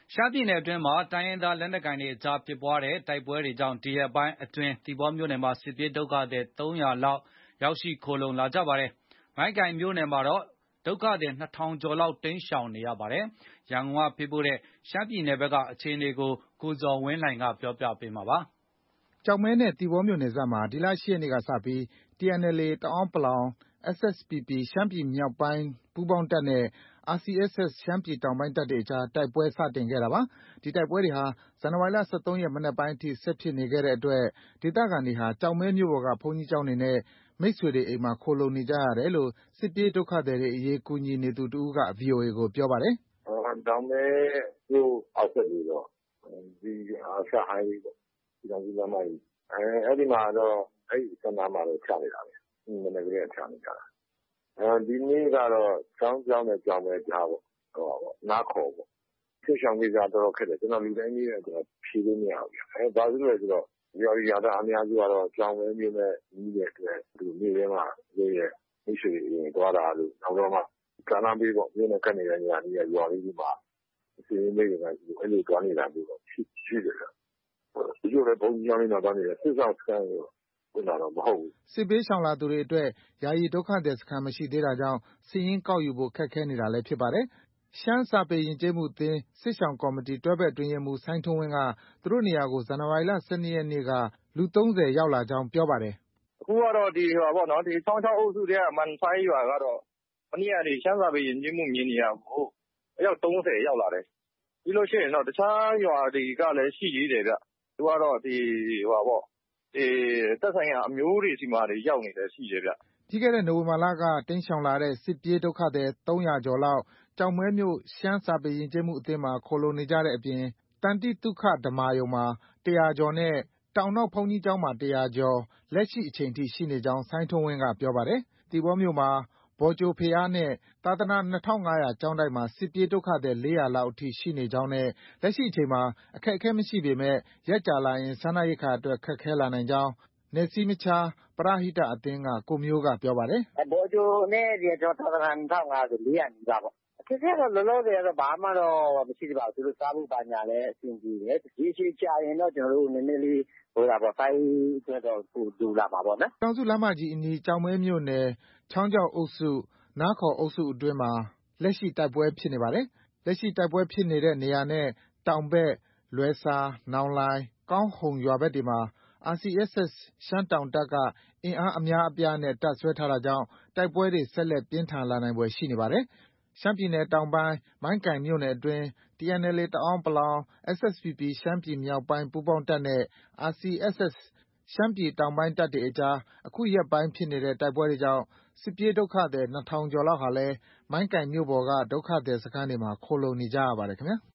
ရှမ်းပြည်နယ်အတွင်းမှာတိုင်းရင်းသားလက်နက်ကိုင်တွေအကြားဖြစ်ပွားတဲ့တိုက်ပွဲတွေကြောင့်ဒီရက်ပိုင်းအတွင်းသီပေါမြို့နယ်မှာစစ်ပြေးဒုက္ခသည်300လောက်ရောက်ရှိခိုလှုံလာကြပါတယ်။မိုင်းကိုင်မြို့နယ်မှာတော့ဒုက္ခသည်2000ကျော်လောက်တိမ်းရှောင်နေရပါတယ်။ရန်ကုန်ကပေးပို့တဲ့ရှမ်းပြည်နယ်ဘက်ကအခြေအနေကိုကိုဇော်ဝင်းလှိုင်ကပြောပြပေးမှာပါ။ကျောက်မဲနဲ့သီပေါမြို့နယ်စပ်မှာဒီလ8ရက်နေ့ကစပြီး TNLA တအန်း SSPP ရှမ်းပြည်မြောက်ပိုင်းပူးပေါင်းတပ်နဲ့ RCSS ရှမ်းပြည်တောင်ပိုင်းတပ်တွေအကြားတိုက်ပွဲစတင်ခဲ့တာပါ။ ဒီတိုက်ပွဲတွေဟာဇန်နဝါရီလ13ရက်မနက်ပိုင်းအထိဆက်ဖြစ်နေခဲ့တဲ့အတွက်ဒေသခံတွေဟာကျောက်မဲမြို့ပေါ်ကဘုန်းကြီးကျောင်းတွေနဲ့မိတ်ဆွေတွေအိမ်မှာခိုလှုံနေကြရတယ်လို့စစ်ပြေးဒုက္ခသည်တွေအရေးကူညီနေသူတဦးက VOA ကိုပြောပါတယ်။ကျောက်မဲမြို့အောက်ဘက်တွေတော့ဒီအာရှဟိုင်းဝေးပေါ့။ဒီကောင်ကြီးလမ်းမကြီးအဲ့ဒီမှာတော့အဲ့ဒီစံနာမှာတော့ချနေတာပဲ။မနေ့ကလေးကချနေကြတာ။ဒီနေ့ကတော့ကျောင်းနဲ့ကျောင်းပဲကြားပေါ့။နားခေါ်ပေါ့။ဖြစ်ဆောင်ကိစ္စတော်တော်ခက်တယ်ကျွန်တော်လူတိုင်းကြီးတော့ဖြေလို့မရဘူး။ဘာလို့လဲဆိုတော့ရွာသားအများစုကတော့ကျောင်းပဲမြို့နဲ့ကြီးတဲ့အတွက်သူနေ့ထဲမှာရေးရဲ့မိတ်ဆွေရင်သွားတာလို့နောက်တော့မှကာနာပေးပေါ့မြို့နဲ့ကပ်နေတဲ့နေရာကြီးရွာလေးဒီမှာစီးနေနေတာအဲ့လိုသွားနေတာမျိုးတော့ရှိတယ်။ဒီလိုပဲဘုံကြောင်းနေတာသွားနေတယ်စစ်ဆောင်စကန်ကိုဝင်လာတော့မဟုတ်ဘူး။စစ်ဘေးရှောင်လာသူတွေအတွက်ယာယီဒုက္ခသည်စခန်းမရှိသေးတာကြောင့်စီးရင်ကောက်ယူဖို့ခက်ခဲနေတာလည်းဖြစ်ပါတယ်။ရှမ်းစာပေယဉ်ကျေးမှုအသင်းစစ်ရှောင်ကော်မတီတွဲဘက်အတွင်းရေးမှူးစိုင်းထွန်းဝင်းကသူတို့နေရာကိုဇန်နဝါရီလ12ရက်နေ့ကလူ30ရောက်လာကြောင်းပြောပါတယ်။အခုကတော့ဒီချောင်းအုပ်စုထဲကမန်ဆိုင်းရွာကတော့မနေ့ကနေရှမ်းစာပေယဉ်ကျေးမှုမြင်နေရကိုအယောက်30ရောက်လာတယ်။ပြီးလို့ရှိရင်တော့တခြားရွာတွေကလည်းရှိသေးတယ်ဗျ။သူကတော့သက်ဆိုင်ရာအမျိုးတွေစီမှာတွေရောက်နေတယ်ရှိတယ်ဗျ။ပြီးခဲ့တဲ့နိုဝင်ဘာလကတိမ်းရှောင်လာတဲ့စစ်ပြေးဒုက္ခသည်300ကျော်လောက်ကျောက်မဲမြို့ရှမ်းစာပေယဉ်ကျေးမှုအသင်းမှာခိုလှုံနေကြတဲ့အပြင်တန်တိသုခဓမ္မာရုံမှာ100ကျော်နဲ့တောင်နောက်ဘုန်းကြီးကျောင်းမှာ100ကျော်လက်ရှိအချိန်ထိရှိနေကြောင်းစိုင်းထွန်းဝင်းကပြောပါတယ်။သီပေါမြို့မှာဘော်ကြိုဘုရားနဲ့သာသနာ2500ကျောင်းတိုက်မှာစစ်ပြေးဒုက္ခသည်400လောက်အထိရှိနေကြောင်းနဲ့လက်ရှိအချိန်မှာအခက်အခဲမရှိပေမဲ့ရက်ကြာလာရင်စားနပ်ရိက္ခာအတွက်ခက်ခဲလာနိုင်ကြောင်းနယ်စည်းမခြားပရဟိတအသင်းကကိုမျိုးကပြောပါတယ်။ဘော်ကြိုနဲ့သာသနာ2500ဆို400နီးပါးပေါ့။အခက်အခဲတော့လောလောဆယ်ကတော့ဘာမှတော့မရှိသေးပါဘူးသူတို့စားဖို့ပါညာလည်းအဆင်ပြေတယ်။ဒီရှိကြာရင်တော့ကျွန်တော်တို့နည်းနည်းလေးစိုင်းအတွက်တော့လူလာပါပေါ့နော်။တောင်စုလမ်းမကြီးအနီးကျောက်မဲမြို့နယ်ချောင်းကျောက်အုပ်စုနားခေါ်အုပ်စုအတွင်းမှာလက်ရှိတိုက်ပွဲဖြစ်နေပါတယ်။လက်ရှိတိုက်ပွဲဖြစ်နေတဲ့နေရာနဲ့တောင်ဘက်လွယ်ဆာနောင်လိုင်ကောင်းဟုန်ရွာဘက်တွေမှာRCSS ရှမ်းတောင်တပ်ကအင်အားအများအပြားနဲ့တပ်စွဲထားတာကြောင့်တိုက်ပွဲတွေဆက်လက်ပြင်းထန်လာနိုင်ဖွယ်ရှိနေပါတယ်။ရှမ်းပြည်နယ်တောင်ပိုင်းမိုင်းကိုင်မြို့နယ်အတွင်း TNLA တအန်း SSPP ရှမ်းပြည်မြောက်ပိုင်းပူးပေါင်းတပ်နဲ့ RCSS ရှမ်းပြည်တောင်ပိုင်းတပ်တွေအကြားအခုရက်ပိုင်းဖြစ်နေတဲ့တိုက်ပွဲတွေကြောင့်စစ်ပြေးဒုက္ခသည်2000ကျော်လောက်ဟာလည်းမိုင်းကိုင်မြို့ပေါ်ကဒုက္ခသည်စခန်းတွေမှာခိုလှုံနေကြရပါတယ်ခင်ဗျာ။